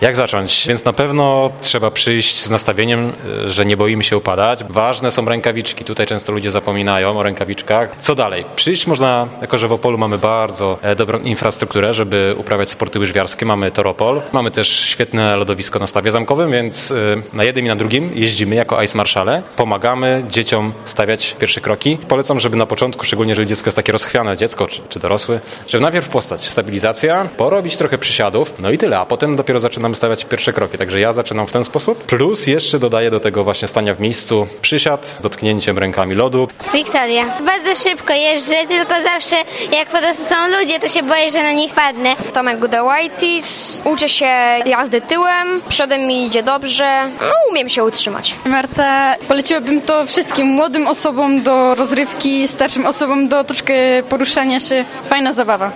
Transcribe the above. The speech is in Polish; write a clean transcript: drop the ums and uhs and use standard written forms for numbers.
Jak zacząć? Więc na pewno trzeba przyjść z nastawieniem, że nie boimy się upadać. Ważne są rękawiczki. Tutaj często ludzie zapominają o rękawiczkach. Co dalej? Przyjść można, jako że w Opolu mamy bardzo dobrą infrastrukturę, żeby uprawiać sporty łyżwiarskie. Mamy Toropol. Mamy też świetne lodowisko na Stawie Zamkowym, więc na jednym i na drugim jeździmy jako Ice Marshale. Pomagamy dzieciom stawiać pierwsze kroki. Polecam, żeby na początku, szczególnie jeżeli dziecko jest takie rozchwiane dziecko, czy dorosły, żeby najpierw postać stabilizacja, porobić trochę przysiadów, no i tyle, a potem dopiero zaczynamy stawiać pierwsze kroki. Także ja zaczynam w ten sposób, plus jeszcze dodaję do tego właśnie stania w miejscu przysiad, dotknięciem rękami lodu. Wiktoria. Bardzo szybko jeżdżę, tylko zawsze jak po prostu są ludzie, to się boję, że na nich padnę. Tomek Gudałajtis. Uczę się jazdy tyłem, przodem mi idzie dobrze, umiem się utrzymać. Marta, poleciłabym to wszystkim młodym osobom do rozrywki, starszym osobom do troszkę poruszania się. Fajna zabawa.